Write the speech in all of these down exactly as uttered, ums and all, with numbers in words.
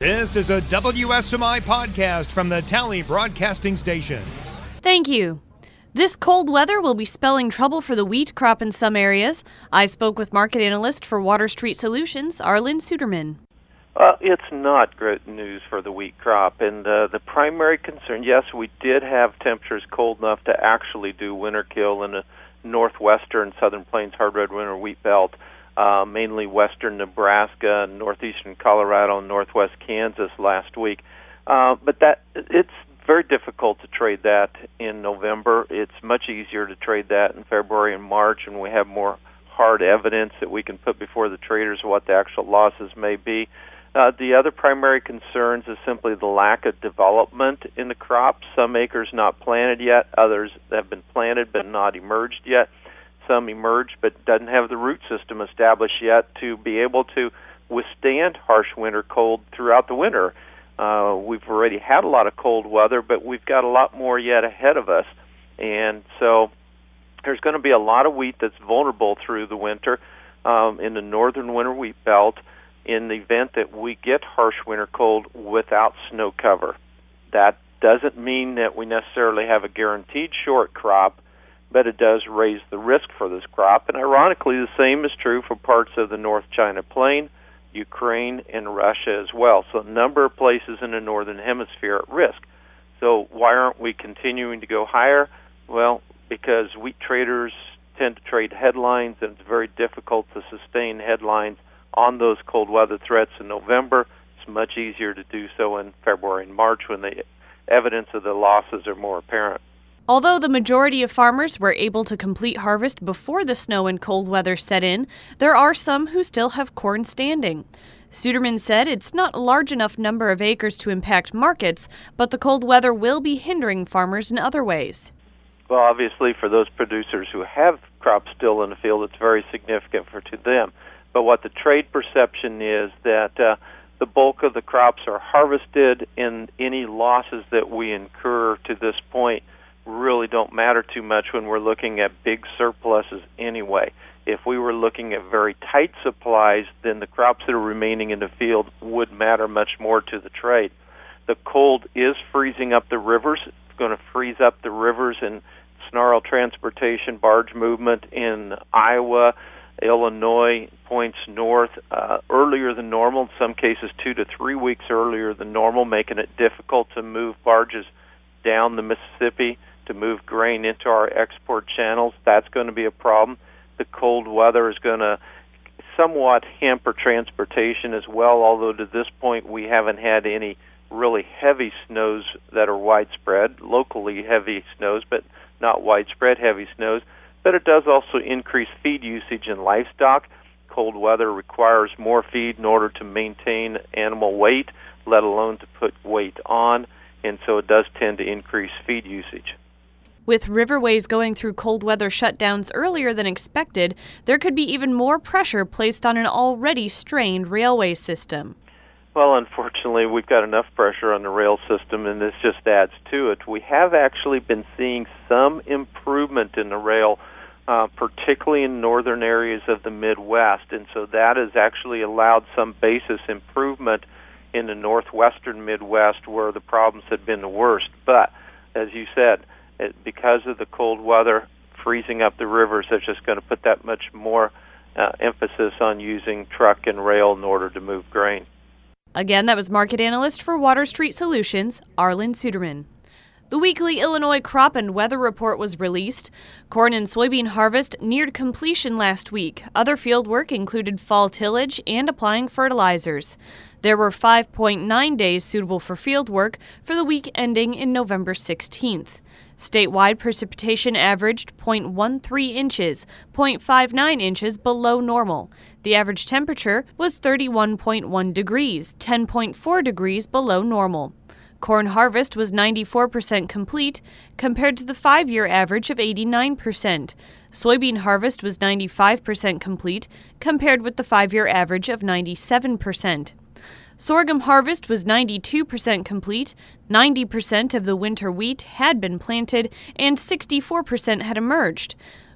This is a W S M I podcast from the Tally Broadcasting Station. Thank you. This cold weather will be spelling trouble for the wheat crop in some areas. I spoke with market analyst for Water Street Solutions, Arlen Suderman. Uh, it's not great news for the wheat crop, and uh, the primary concern, yes, we did have temperatures cold enough to actually do winter kill in the northwestern Southern Plains hard red winter wheat belt, uh, mainly western Nebraska, northeastern Colorado, and northwest Kansas last week. Uh, but that it's very difficult to trade that in November. It's much easier to trade that in February and March, and we have more hard evidence that we can put before the traders what the actual losses may be. Uh, the other primary concerns is simply the lack of development in the crop. Some acres not planted yet, others have been planted but not emerged yet. Some emerged but doesn't have the root system established yet to be able to withstand harsh winter cold throughout the winter. Uh, we've already had a lot of cold weather, but we've got a lot more yet ahead of us. And so there's going to be a lot of wheat that's vulnerable through the winter um, in the northern winter wheat belt in the event that we get harsh winter cold without snow cover. That doesn't mean that we necessarily have a guaranteed short crop, but it does raise the risk for this crop. And ironically, the same is true for parts of the North China Plain, Ukraine, and Russia as well. So a number of places in the northern hemisphere at risk. So why aren't we continuing to go higher? Well, because wheat traders tend to trade headlines, and it's very difficult to sustain headlines on those cold weather threats in November. It's much easier to do so in February and March when the evidence of the losses are more apparent. Although the majority of farmers were able to complete harvest before the snow and cold weather set in, there are some who still have corn standing. Suderman said it's not a large enough number of acres to impact markets, but the cold weather will be hindering farmers in other ways. Well, obviously, for those producers who have crops still in the field, it's very significant for to them. But what the trade perception is that uh, the bulk of the crops are harvested, and any losses that we incur to this point really don't matter too much when we're looking at big surpluses anyway. If we were looking at very tight supplies, then the crops that are remaining in the field would matter much more to the trade. The cold is freezing up the rivers. It's going to freeze up the rivers and snarl transportation, barge movement in Iowa, Illinois, points north uh, earlier than normal, in some cases two to three weeks earlier than normal, making it difficult to move barges down the Mississippi to move grain into our export channels. That's going to be a problem. The cold weather is going to somewhat hamper transportation as well, although to this point we haven't had any really heavy snows that are widespread, locally heavy snows, but not widespread heavy snows. But it does also increase feed usage in livestock. Cold weather requires more feed in order to maintain animal weight, let alone to put weight on, and so it does tend to increase feed usage. With riverways going through cold weather shutdowns earlier than expected, there could be even more pressure placed on an already strained railway system. Well, unfortunately, we've got enough pressure on the rail system, and this just adds to it. We have actually been seeing some improvement in the rail, uh, particularly in northern areas of the Midwest, and so that has actually allowed some basis improvement in the northwestern Midwest where the problems had been the worst. But, as you said, it, because of the cold weather freezing up the rivers, that's just going to put that much more uh, emphasis on using truck and rail in order to move grain. Again, that was market analyst for Water Street Solutions, Arlen Suderman. The weekly Illinois Crop and Weather Report was released. Corn and soybean harvest neared completion last week. Other field work included fall tillage and applying fertilizers. There were five point nine days suitable for field work for the week ending in November sixteenth. Statewide precipitation averaged zero point one three inches, zero point five nine inches below normal. The average temperature was thirty-one point one degrees, ten point four degrees below normal. Corn harvest was ninety-four percent complete, compared to the five-year average of eighty-nine percent. Soybean harvest was ninety-five percent complete, compared with the five-year average of ninety-seven percent. Sorghum harvest was ninety-two percent complete, ninety percent of the winter wheat had been planted, and sixty-four percent had emerged.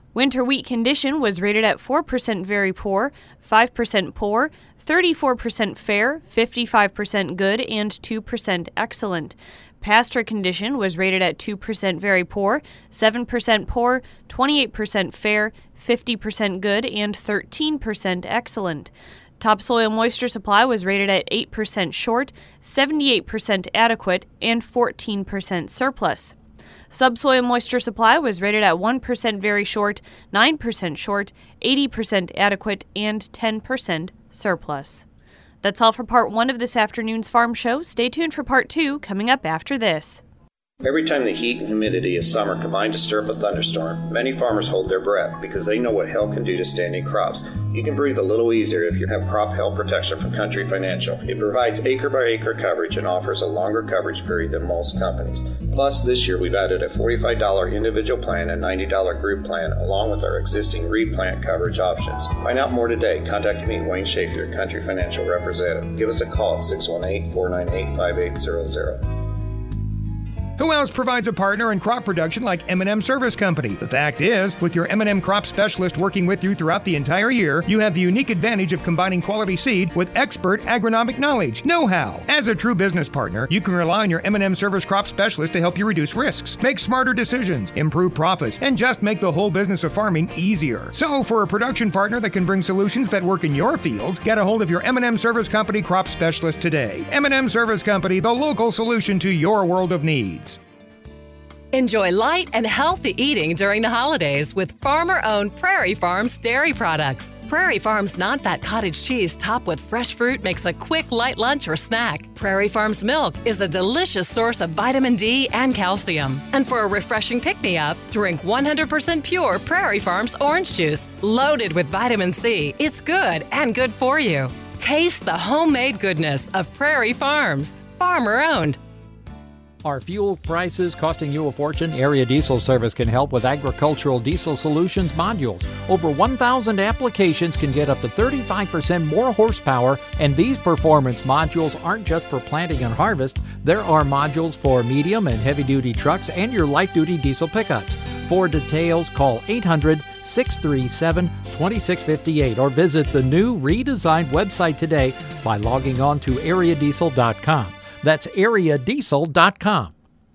Winter wheat condition was rated at four percent very poor, five percent poor, thirty-four percent fair, fifty-five percent good, and two percent excellent. Pasture condition was rated at two percent very poor, seven percent poor, twenty-eight percent fair, fifty percent good, and thirteen percent excellent. Topsoil moisture supply was rated at eight percent short, seventy-eight percent adequate, and fourteen percent surplus. Subsoil moisture supply was rated at one percent very short, nine percent short, eighty percent adequate, and ten percent surplus. That's all for part one of this afternoon's farm show. Stay tuned for part two coming up after this. Every time the heat and humidity of summer combine to stir up a thunderstorm, many farmers hold their breath because they know what hail can do to standing crops. You can breathe a little easier if you have crop hail protection from Country Financial. It provides acre-by-acre coverage and offers a longer coverage period than most companies. Plus, this year we've added a forty-five dollars individual plan and ninety dollars group plan along with our existing replant coverage options. Find out more today. Contact me, Wayne Schaefer, your Country Financial representative. Give us a call at six one eight, four nine eight, five eight zero zero. Who else provides a partner in crop production like M and M Service Company? The fact is, with your M and M crop specialist working with you throughout the entire year, you have the unique advantage of combining quality seed with expert agronomic knowledge, know-how. As a true business partner, you can rely on your M and M Service crop specialist to help you reduce risks, make smarter decisions, improve profits, and just make the whole business of farming easier. So, for a production partner that can bring solutions that work in your fields, get a hold of your M and M Service Company crop specialist today. M and M Service Company, the local solution to your world of needs. Enjoy light and healthy eating during the holidays with farmer-owned Prairie Farms dairy products. Prairie Farms non-fat cottage cheese topped with fresh fruit makes a quick light lunch or snack. Prairie Farms milk is a delicious source of vitamin D and calcium. And for a refreshing pick-me-up, drink one hundred percent pure Prairie Farms orange juice, loaded with vitamin C. It's good and good for you. Taste the homemade goodness of Prairie Farms, farmer-owned. Are fuel prices costing you a fortune? Area Diesel Service can help with agricultural diesel solutions modules. Over one thousand applications can get up to thirty-five percent more horsepower, and these performance modules aren't just for planting and harvest. There are modules for medium and heavy-duty trucks and your light-duty diesel pickups. For details, call eight hundred, six three seven, two six five eight or visit the new redesigned website today by logging on to area diesel dot com. That's area diesel dot com.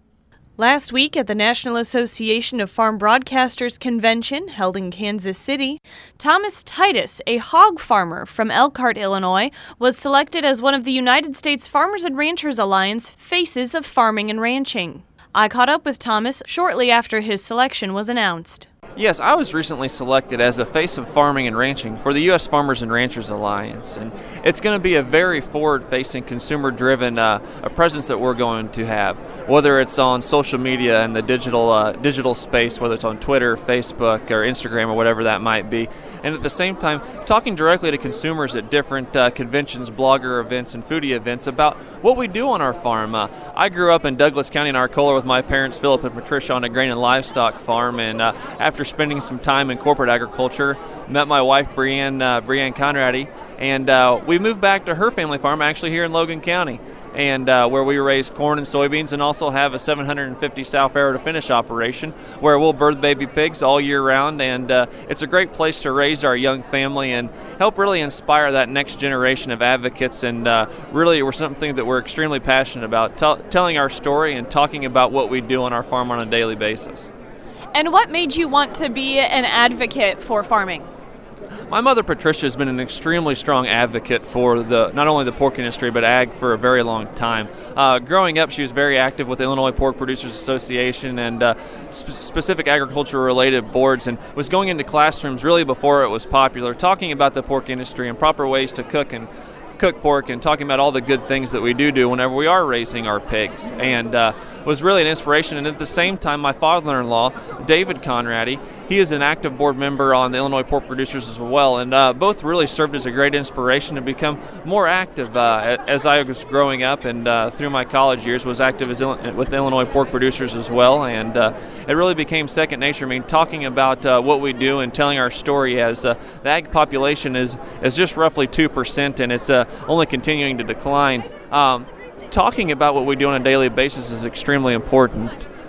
Last week at the National Association of Farm Broadcasters Convention held in Kansas City, Thomas Titus, a hog farmer from Elkhart, Illinois, was selected as one of the United States Farmers and Ranchers Alliance Faces of Farming and Ranching. I caught up with Thomas shortly after his selection was announced. Yes, I was recently selected as a face of farming and ranching for the U S Farmers and Ranchers Alliance, and it's going to be a very forward-facing, consumer-driven uh, a presence that we're going to have, whether it's on social media and the digital uh, digital space, whether it's on Twitter, Facebook, or Instagram, or whatever that might be, and at the same time, talking directly to consumers at different uh, conventions, blogger events, and foodie events about what we do on our farm. Uh, I grew up in Douglas County in Arcola with my parents, Philip and Patricia, on a grain and livestock farm, and uh, after spending some time in corporate agriculture, met my wife Brianne uh, Brianne Conradi, and uh, we moved back to her family farm, actually here in Logan County, and uh, where we raise corn and soybeans, and also have a seven hundred fifty sow farrow to finish operation where we'll birth baby pigs all year round, and uh, it's a great place to raise our young family and help really inspire that next generation of advocates, and uh, really we're something that we're extremely passionate about, t- telling our story and talking about what we do on our farm on a daily basis. And what made you want to be an advocate for farming? My mother, Patricia, has been an extremely strong advocate for the not only the pork industry, but ag for a very long time. Uh, growing up, she was very active with the Illinois Pork Producers Association and uh, sp- specific agriculture-related boards, and was going into classrooms really before it was popular, talking about the pork industry and proper ways to cook and cook pork, and talking about all the good things that we do do whenever we are raising our pigs, and uh, was really an inspiration. And at the same time, my father-in-law, David Conradi, he is an active board member on the Illinois Pork Producers as well, and uh, both really served as a great inspiration to become more active uh, as I was growing up, and uh, through my college years was active as Il- with the Illinois Pork Producers as well, and uh, it really became second nature. I mean, talking about uh, what we do and telling our story, as uh, the ag population is, is just roughly two percent, and it's uh, only continuing to decline. Um, talking about what we do on a daily basis is extremely important.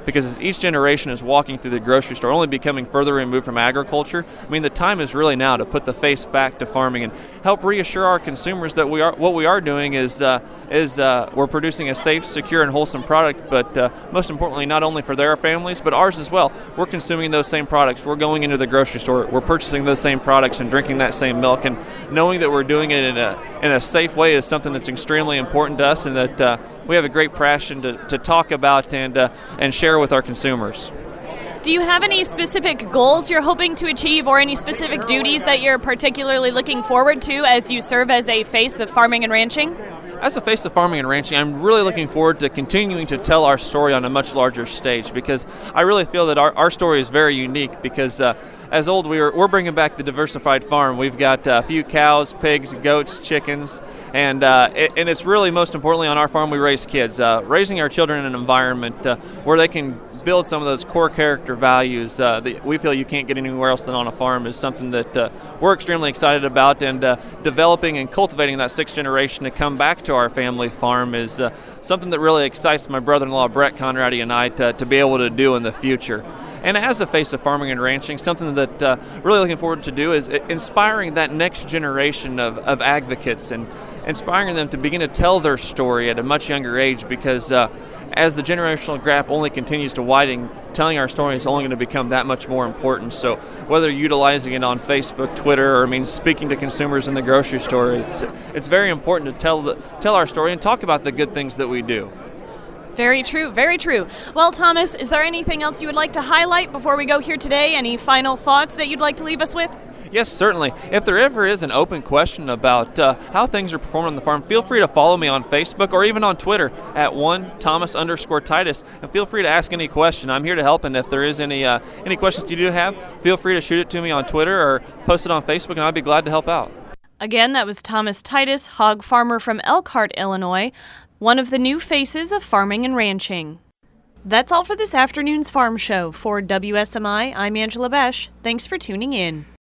because as each generation is walking through the grocery store, only becoming further removed from agriculture, I mean, the time is really now to put the face back to farming and help reassure our consumers that we are what we are doing is uh, is uh, we're producing a safe, secure, and wholesome product, but uh, most importantly, not only for their families, but ours as well. We're consuming those same products. We're going into the grocery store. We're purchasing those same products and drinking that same milk, and knowing that we're doing it in a in a safe way is something that's extremely important to us, and that uh, we have a great passion to, to talk about and uh, and share with our consumers. Do you have any specific goals you're hoping to achieve or any specific duties that you're particularly looking forward to as you serve as a face of farming and ranching? As a face of farming and ranching, I'm really looking forward to continuing to tell our story on a much larger stage, because I really feel that our, our story is very unique because uh, as old, we are, we're bringing back the diversified farm. We've got a few cows, pigs, goats, chickens, and uh, it, and it's really most importantly on our farm we raise kids. Uh, raising our children in an environment uh, where they can build some of those core character values uh, that we feel you can't get anywhere else than on a farm is something that uh, we're extremely excited about, and uh, developing and cultivating that sixth generation to come back to our family farm is uh, something that really excites my brother-in-law Brett Conrady and I to, to be able to do in the future. And as a face of farming and ranching, something that uh, really looking forward to do is inspiring that next generation of, of advocates and inspiring them to begin to tell their story at a much younger age, because uh, as the generational gap only continues to widen, telling our story is only going to become that much more important. So whether utilizing it on Facebook, Twitter, or I mean speaking to consumers in the grocery store, it's it's very important to tell the, tell our story and talk about the good things that we do. Very true, very true. Well, Thomas, is there anything else you would like to highlight before we go here today? Any final thoughts that you'd like to leave us with? Yes, certainly. If there ever is an open question about uh, how things are performing on the farm, feel free to follow me on Facebook or even on Twitter at one Thomas underscore Titus, and feel free to ask any question. I'm here to help, and if there is any uh, any questions you do have, feel free to shoot it to me on Twitter or post it on Facebook, and I'd be glad to help out. Again, that was Thomas Titus, hog farmer from Elkhart, Illinois, one of the new faces of farming and ranching. That's all for this afternoon's Farm Show. For W S M I, I'm Angela Besh. Thanks for tuning in.